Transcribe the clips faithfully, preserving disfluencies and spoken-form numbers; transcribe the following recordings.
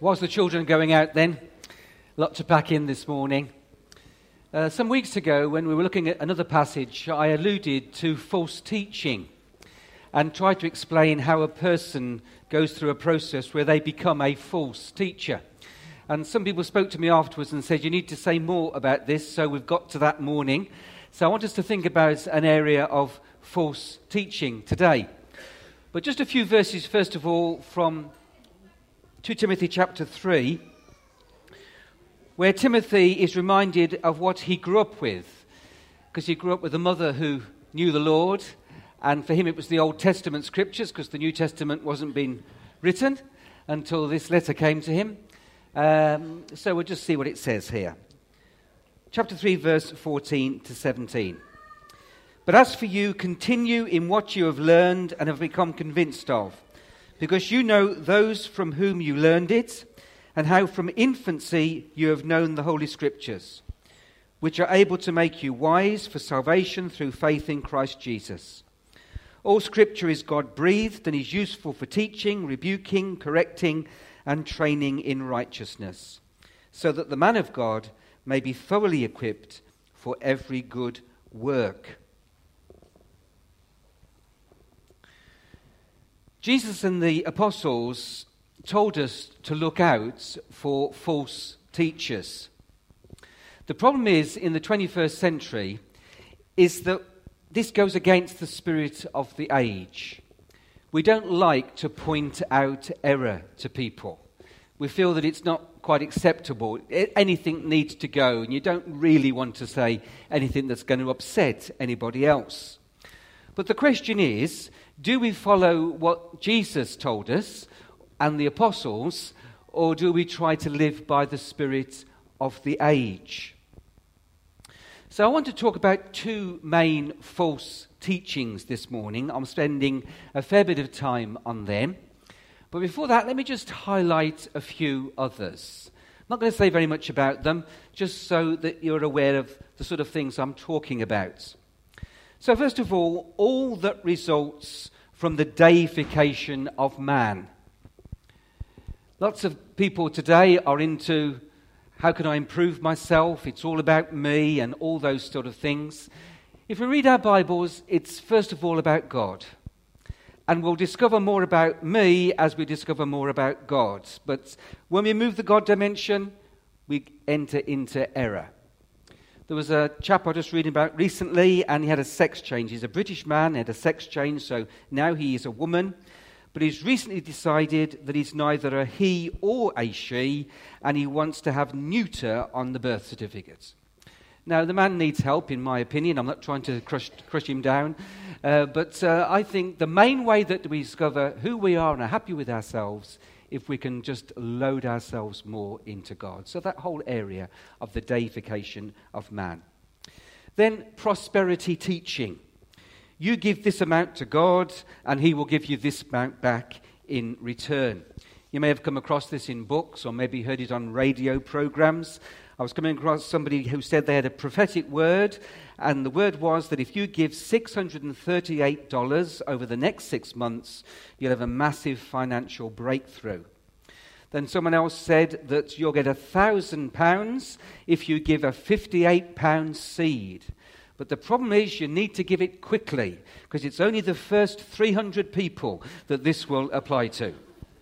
Whilst the children are going out then, a lot to pack in this morning. Uh, some weeks ago, when we were looking at another passage, I alluded to false teaching and tried to explain how a person goes through a process where they become a false teacher. And some people spoke to me afterwards and said, you need to say more about this, so we've got to that morning. So I want us to think about an area of false teaching today. But just a few verses, first of all, from Second Timothy chapter three, where Timothy is reminded of what he grew up with, because he grew up with a mother who knew the Lord, and for him it was the Old Testament scriptures, because the New Testament wasn't being written until this letter came to him. Um, so we'll just see what it says here. Chapter three, verse fourteen to seventeen. But as for you, continue in what you have learned and have become convinced of, because you know those from whom you learned it, and how from infancy you have known the Holy Scriptures, which are able to make you wise for salvation through faith in Christ Jesus. All Scripture is God-breathed and is useful for teaching, rebuking, correcting, and training in righteousness, so that the man of God may be thoroughly equipped for every good work. Jesus and the apostles told us to look out for false teachers. The problem is, in the twenty-first century, is that this goes against the spirit of the age. We don't like to point out error to people. We feel that it's not quite acceptable. Anything needs to go, and you don't really want to say anything that's going to upset anybody else. But the question is, do we follow what Jesus told us and the apostles, or do we try to live by the spirit of the age? So I want to talk about two main false teachings this morning. I'm spending a fair bit of time on them. But before that, let me just highlight a few others. I'm not going to say very much about them, just so that you're aware of the sort of things I'm talking about. So first of all, all that results from the deification of man. Lots of people today are into, how can I improve myself? It's all about me and all those sort of things. If we read our Bibles, it's first of all about God. And we'll discover more about me as we discover more about God. But when we move the God dimension, we enter into error. There was a chap I was just reading about recently, and he had a sex change. He's a British man, he had a sex change, so now he is a woman. But he's recently decided that he's neither a he or a she, and he wants to have neuter on the birth certificate. Now, the man needs help, in my opinion. I'm not trying to crush, crush him down. Uh, but uh, I think the main way that we discover who we are and are happy with ourselves, if we can just load ourselves more into God. So that whole area of the deification of man. Then prosperity teaching. You give this amount to God, and he will give you this amount back in return. You may have come across this in books, or maybe heard it on radio programs. I was coming across somebody who said they had a prophetic word, and the word was that if you give six hundred thirty-eight dollars over the next six months, you'll have a massive financial breakthrough. Then someone else said that you'll get one thousand pounds if you give a fifty-eight pound seed. But the problem is you need to give it quickly, because it's only the first three hundred people that this will apply to.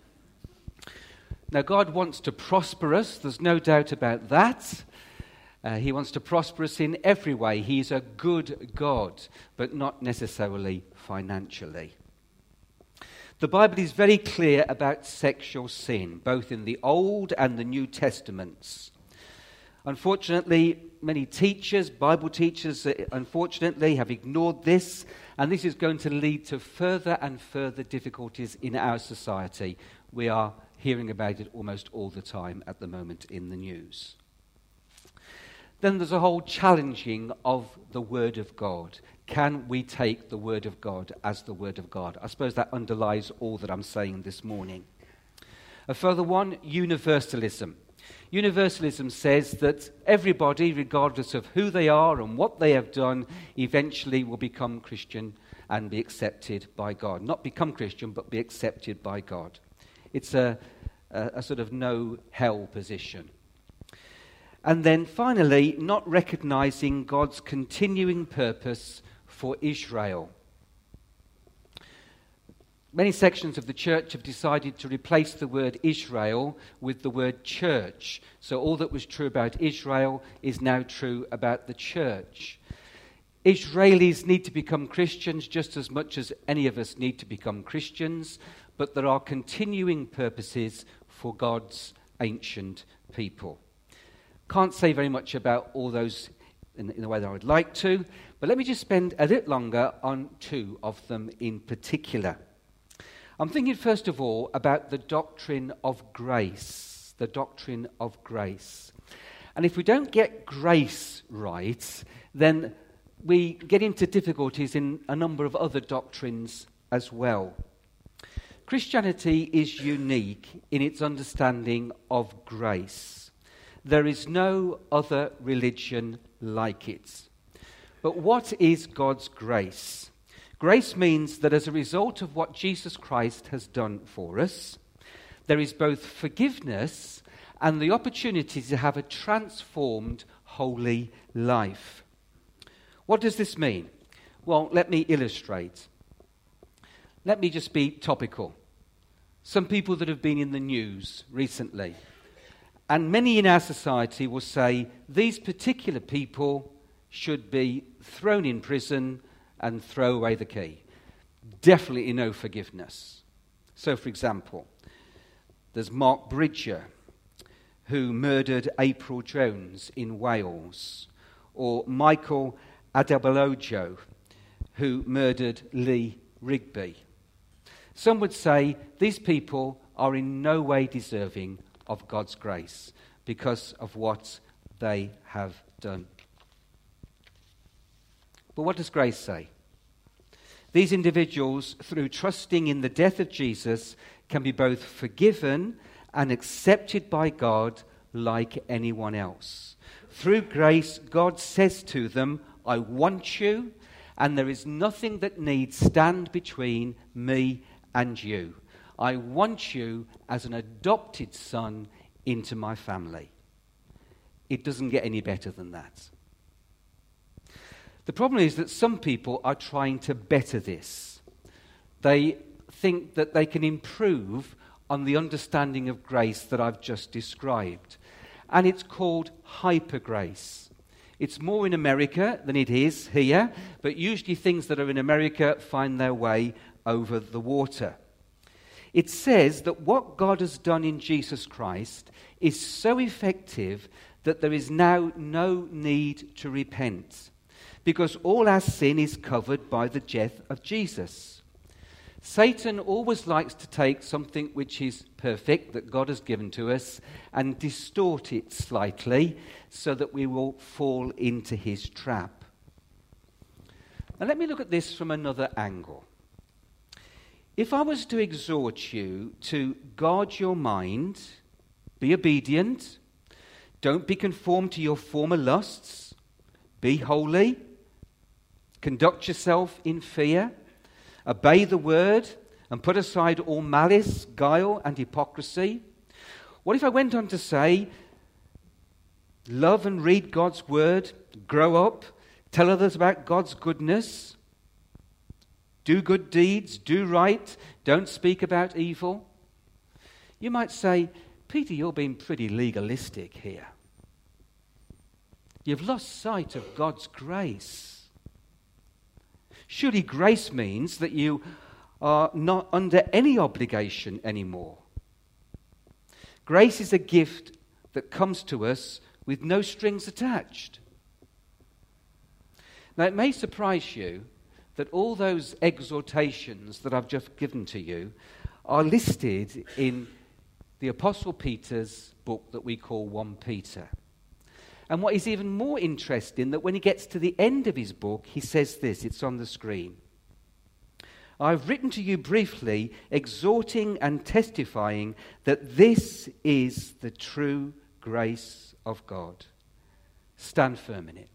Now, God wants to prosper us. There's no doubt about that. Uh, he wants to prosper us in every way. He's a good God, but not necessarily financially. The Bible is very clear about sexual sin, both in the Old and the New Testaments. Unfortunately, many teachers, Bible teachers, unfortunately, have ignored this, and this is going to lead to further and further difficulties in our society. We are hearing about it almost all the time at the moment in the news. Then there's a whole challenging of the Word of God. Can we take the Word of God as the Word of God? I suppose that underlies all that I'm saying this morning. A further one, universalism. Universalism says that everybody, regardless of who they are and what they have done, eventually will become Christian and be accepted by God. Not become Christian, but be accepted by God. It's a a, a sort of no hell position. And then finally, not recognizing God's continuing purpose for Israel. Many sections of the church have decided to replace the word Israel with the word church. So all that was true about Israel is now true about the church. Israelis need to become Christians just as much as any of us need to become Christians, but there are continuing purposes for God's ancient people. Can't say very much about all those in, in the way that I would like to, but let me just spend a bit longer on two of them in particular. I'm thinking first of all about the doctrine of grace, the doctrine of grace. And if we don't get grace right, then we get into difficulties in a number of other doctrines as well. Christianity is unique in its understanding of grace. There is no other religion like it. But what is God's grace? Grace means that as a result of what Jesus Christ has done for us, there is both forgiveness and the opportunity to have a transformed, holy life. What does this mean? Well, let me illustrate. Let me just be topical. Some people that have been in the news recently, and many in our society will say these particular people should be thrown in prison and throw away the key. Definitely no forgiveness. So, for example, there's Mark Bridger, who murdered April Jones in Wales, or Michael Adebalojo, who murdered Lee Rigby. Some would say these people are in no way deserving of God's grace because of what they have done. But what does grace say? These individuals, through trusting in the death of Jesus, can be both forgiven and accepted by God like anyone else. Through grace, God says to them, I want you, and there is nothing that needs stand between me and you. I want you as an adopted son into my family. It doesn't get any better than that. The problem is that some people are trying to better this. They think that they can improve on the understanding of grace that I've just described. And it's called hypergrace. It's more in America than it is here, but usually things that are in America find their way over the water. It says that what God has done in Jesus Christ is so effective that there is now no need to repent, because all our sin is covered by the death of Jesus. Satan always likes to take something which is perfect, that God has given to us, and distort it slightly so that we will fall into his trap. Now let me look at this from another angle. If I was to exhort you to guard your mind, be obedient, don't be conformed to your former lusts, be holy, conduct yourself in fear, obey the word, and put aside all malice, guile, and hypocrisy. What if I went on to say, love and read God's word, grow up, tell others about God's goodness, do good deeds, do right, don't speak about evil? You might say, Peter, you're being pretty legalistic here. You've lost sight of God's grace. Surely grace means that you are not under any obligation anymore. Grace is a gift that comes to us with no strings attached. Now, it may surprise you that all those exhortations that I've just given to you are listed in the Apostle Peter's book that we call First Peter. And what is even more interesting, that when he gets to the end of his book, he says this, it's on the screen. I've written to you briefly, exhorting and testifying that this is the true grace of God. Stand firm in it.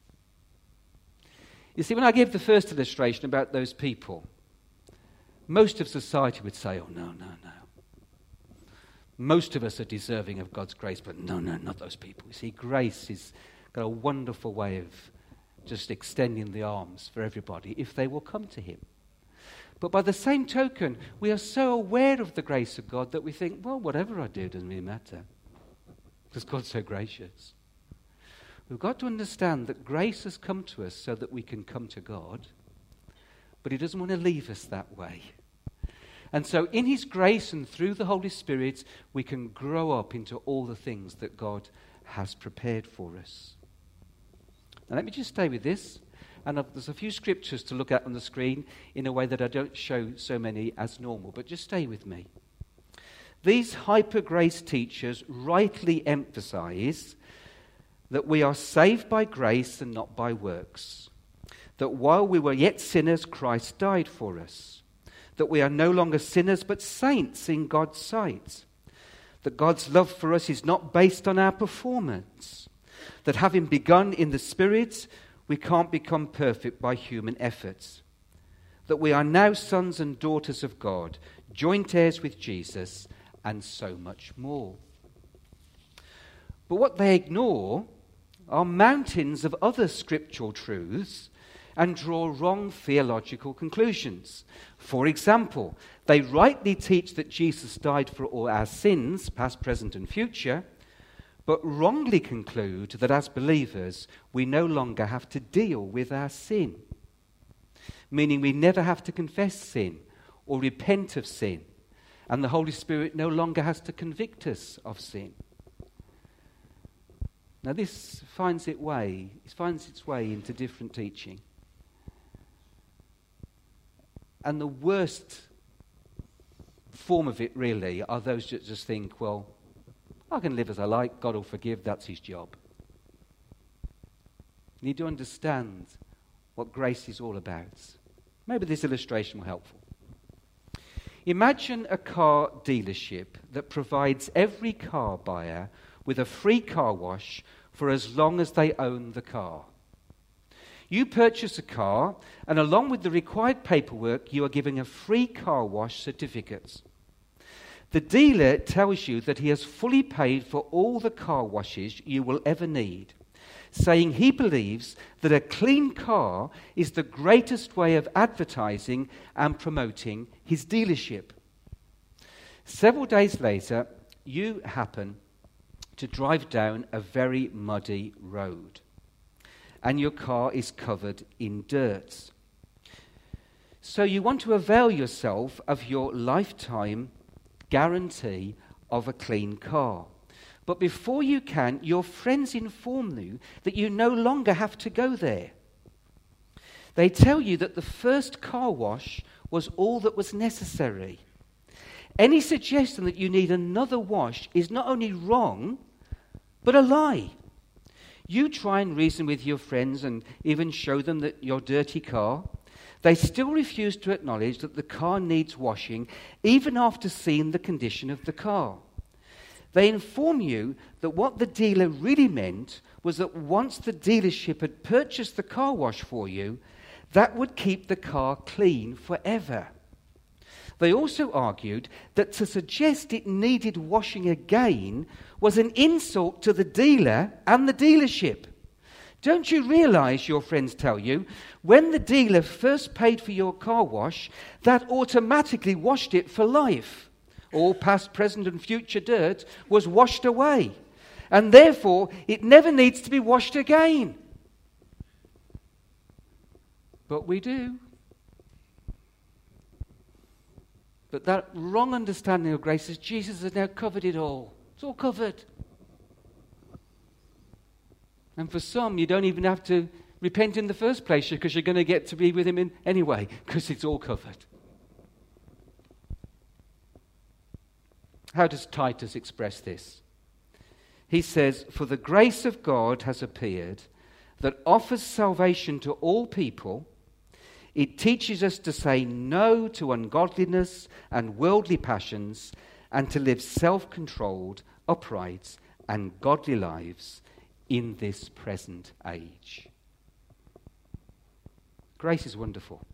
You see, when I gave the first illustration about those people, most of society would say, oh, no, no, no. Most of us are deserving of God's grace, but no, no, not those people. You see, grace has got a wonderful way of just extending the arms for everybody if they will come to him. But by the same token, we are so aware of the grace of God that we think, well, whatever I do doesn't really matter, because God's so gracious. We've got to understand that grace has come to us so that we can come to God, but he doesn't want to leave us that way. And so in his grace and through the Holy Spirit, we can grow up into all the things that God has prepared for us. Now let me just stay with this. And there's a few scriptures to look at on the screen in a way that I don't show so many as normal, but just stay with me. These hyper-grace teachers rightly emphasize that we are saved by grace and not by works, that while we were yet sinners, Christ died for us, that we are no longer sinners but saints in God's sight, that God's love for us is not based on our performance, that having begun in the Spirit, we can't become perfect by human efforts, that we are now sons and daughters of God, joint heirs with Jesus, and so much more. But what they ignore are mountains of other scriptural truths and draw wrong theological conclusions. For example, they rightly teach that Jesus died for all our sins, past, present, and future, but wrongly conclude that as believers, we no longer have to deal with our sin, meaning we never have to confess sin or repent of sin, and the Holy Spirit no longer has to convict us of sin. Now this finds its way, it finds its way into different teaching. And the worst form of it really are those that just think, well, I can live as I like, God will forgive, that's his job. You need to understand what grace is all about. Maybe this illustration will be helpful. Imagine a car dealership that provides every car buyer with a free car wash for as long as they own the car. You purchase a car, and along with the required paperwork, you are given a free car wash certificate. The dealer tells you that he has fully paid for all the car washes you will ever need, saying he believes that a clean car is the greatest way of advertising and promoting his dealership. Several days later, you happen to drive down a very muddy road, and your car is covered in dirt. So you want to avail yourself of your lifetime guarantee of a clean car. But before you can, your friends inform you that you no longer have to go there. They tell you that the first car wash was all that was necessary. Any suggestion that you need another wash is not only wrong, but a lie. You try and reason with your friends and even show them that your dirty car. They still refuse to acknowledge that the car needs washing, even after seeing the condition of the car. They inform you that what the dealer really meant was that once the dealership had purchased the car wash for you, that would keep the car clean forever. They also argued that to suggest it needed washing again was an insult to the dealer and the dealership. Don't you realize, your friends tell you, when the dealer first paid for your car wash, that automatically washed it for life. All past, present, and future dirt was washed away, and therefore it never needs to be washed again. But we do. But that wrong understanding of grace is Jesus has now covered it all. It's all covered. And for some, you don't even have to repent in the first place because you're going to get to be with him in anyway, because it's all covered. How does Titus express this? He says, "For the grace of God has appeared that offers salvation to all people. It teaches us to say no to ungodliness and worldly passions and to live self-controlled, upright, and godly lives in this present age." Grace is wonderful.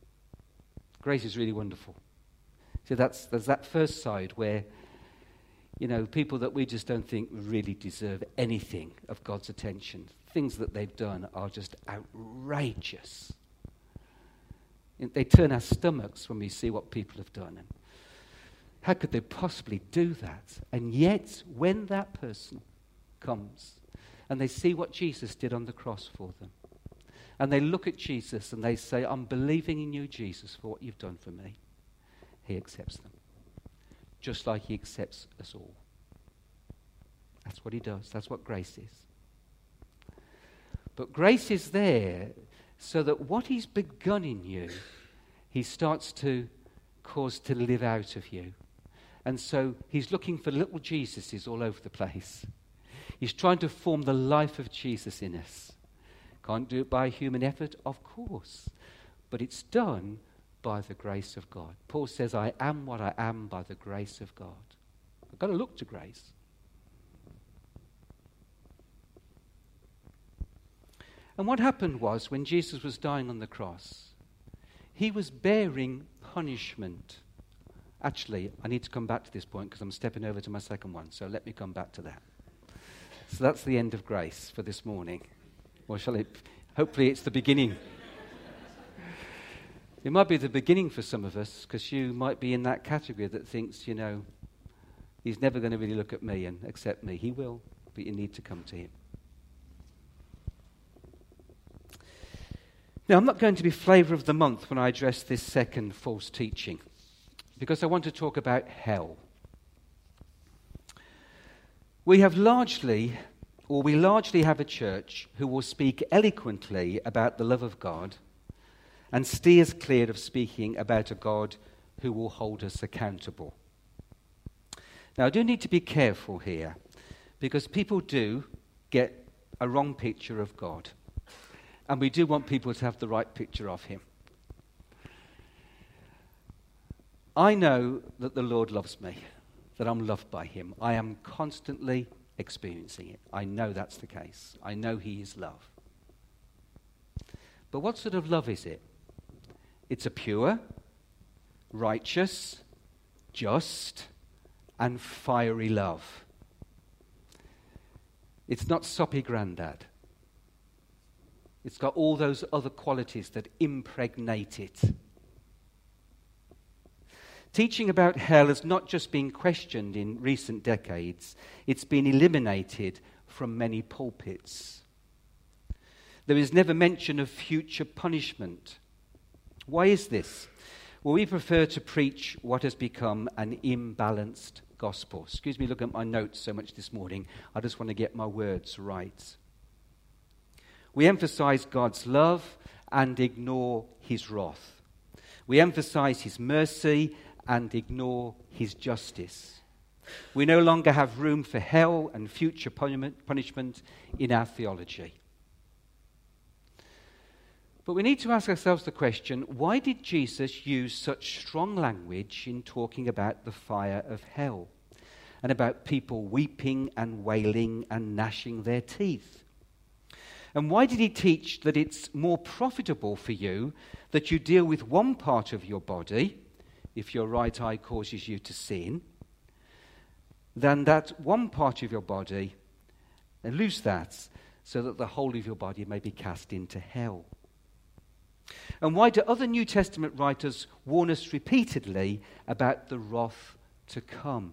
Grace is really wonderful. So that's there's that first side where You know, people that we just don't think really deserve anything of God's attention. Things that they've done are just outrageous. They turn our stomachs when we see what people have done. And how could they possibly do that? And yet, when that person comes and they see what Jesus did on the cross for them, and they look at Jesus and they say, I'm believing in you, Jesus, for what you've done for me, he accepts them. Just like he accepts us all. That's what he does. That's what grace is. But grace is there so that what he's begun in you, he starts to cause to live out of you. And so he's looking for little Jesuses all over the place. He's trying to form the life of Jesus in us. Can't do it by human effort, of course. But it's done by the grace of God. Paul says, I am what I am by the grace of God. I've got to look to grace. And what happened was, when Jesus was dying on the cross, he was bearing punishment. Actually, I need to come back to this point because I'm stepping over to my second one, so let me come back to that. So that's the end of grace for this morning. Or shall it? Hopefully it's the beginning. It might be the beginning for some of us, because you might be in that category that thinks, you know, he's never going to really look at me and accept me. He will, but you need to come to him. Now, I'm not going to be flavour of the month when I address this second false teaching, because I want to talk about hell. We have largely, or we largely have a church who will speak eloquently about the love of God and steers clear of speaking about a God who will hold us accountable. Now, I do need to be careful here, because people do get a wrong picture of God. And we do want people to have the right picture of him. I know that the Lord loves me, that I'm loved by him. I am constantly experiencing it. I know that's the case. I know he is love. But what sort of love is it? It's a pure, righteous, just, and fiery love. It's not soppy grandad. It's got all those other qualities that impregnate it. Teaching about hell has not just been questioned in recent decades, it's been eliminated from many pulpits. There is never mention of future punishment. Why is this? Well, we prefer to preach what has become an imbalanced gospel. Excuse me, look at my notes so much this morning. I just want to get my words right. We emphasize God's love and ignore his wrath. We emphasize his mercy and ignore his justice. We no longer have room for hell and future punishment in our theology. But we need to ask ourselves the question, why did Jesus use such strong language in talking about the fire of hell and about people weeping and wailing and gnashing their teeth? And why did he teach that it's more profitable for you that you deal with one part of your body, if your right eye causes you to sin, than that one part of your body, and lose that, so that the whole of your body may be cast into hell? And why do other New Testament writers warn us repeatedly about the wrath to come?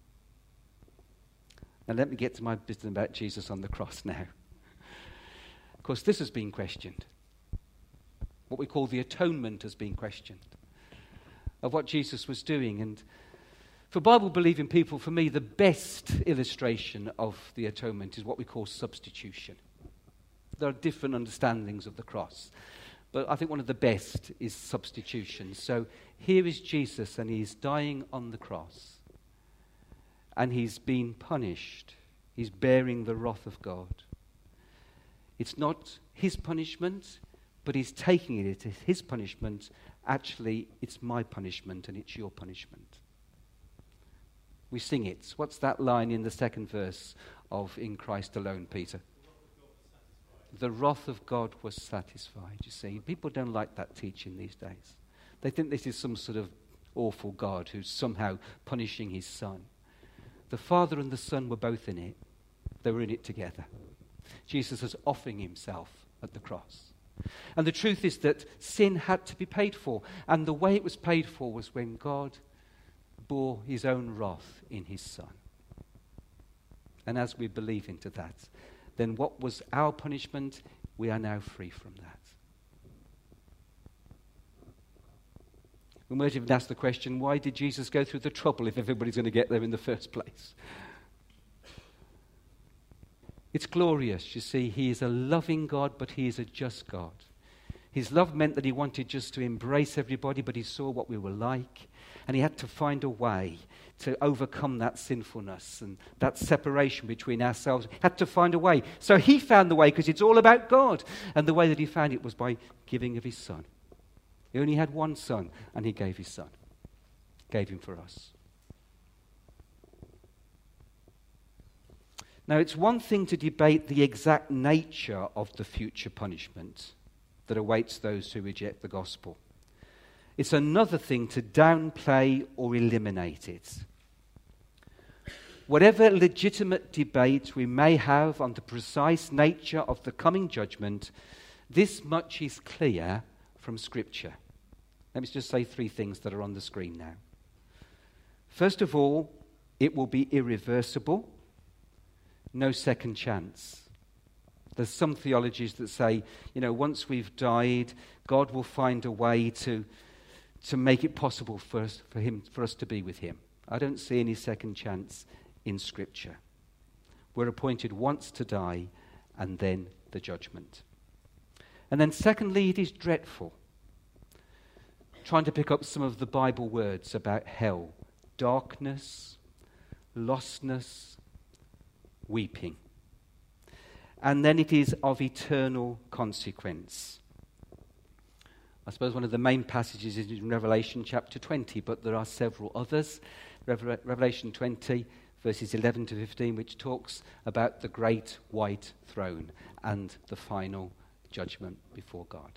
Now let me get to my business about Jesus on the cross now. Of course, this has been questioned. What we call the atonement has been questioned, of what Jesus was doing. And for Bible-believing people, for me, the best illustration of the atonement is what we call substitution. There are different understandings of the cross, but I think one of the best is substitution. So here is Jesus, and he's dying on the cross, and he's been punished. He's bearing the wrath of God. It's not his punishment, but he's taking it as his punishment. Actually, it's my punishment and it's your punishment. We sing it. What's that line in the second verse of In Christ Alone, Peter? The wrath of God was satisfied, you see. People don't like that teaching these days. They think this is some sort of awful God who's somehow punishing his son. The Father and the Son were both in it. They were in it together. Jesus was offering himself at the cross. And the truth is that sin had to be paid for. And the way it was paid for was when God bore his own wrath in his Son. And as we believe into that, then what was our punishment, we are now free from that. We might even ask the question, why did Jesus go through the trouble if everybody's going to get there in the first place? It's glorious, you see. He is a loving God, but he is a just God. His love meant that he wanted just to embrace everybody, but he saw what we were like, and he had to find a way to overcome that sinfulness and that separation between ourselves. He had to find a way. So he found the way, because it's all about God. And the way that he found it was by giving of his Son. He only had one Son, and he gave his Son. Gave him for us. Now, it's one thing to debate the exact nature of the future punishment that awaits those who reject the gospel. It's another thing to downplay or eliminate it. Whatever legitimate debate we may have on the precise nature of the coming judgment, this much is clear from Scripture. Let me just say three things that are on the screen now. First of all, it will be irreversible. No second chance. There's some theologies that say, you know, once we've died, God will find a way to, to make it possible for us, for him, for us to be with him. I don't see any second chance in Scripture. We're appointed once to die, and then the judgment. And then secondly, it is dreadful. Trying to pick up some of the Bible words about hell. Darkness, lostness, weeping. And then it is of eternal consequence. I suppose one of the main passages is in Revelation chapter twenty, but there are several others. Revel- Revelation twenty, verses eleven to fifteen, which talks about the great white throne and the final judgment before God.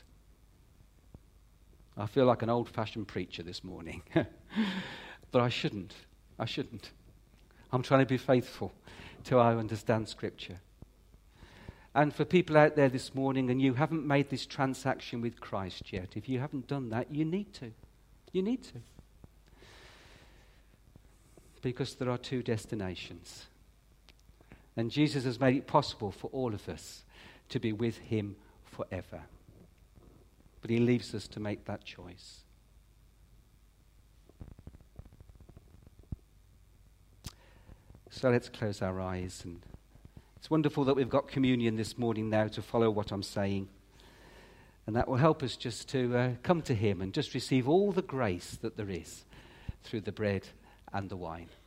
I feel like an old-fashioned preacher this morning. But I shouldn't. I shouldn't. I'm trying to be faithful till I understand Scripture. And for people out there this morning, and you haven't made this transaction with Christ yet, if you haven't done that, you need to. You need to. Because there are two destinations. And Jesus has made it possible for all of us to be with him forever. But he leaves us to make that choice. So let's close our eyes. And it's wonderful that we've got communion this morning now to follow what I'm saying. And that will help us just to uh, come to him and just receive all the grace that there is through the bread and the wine.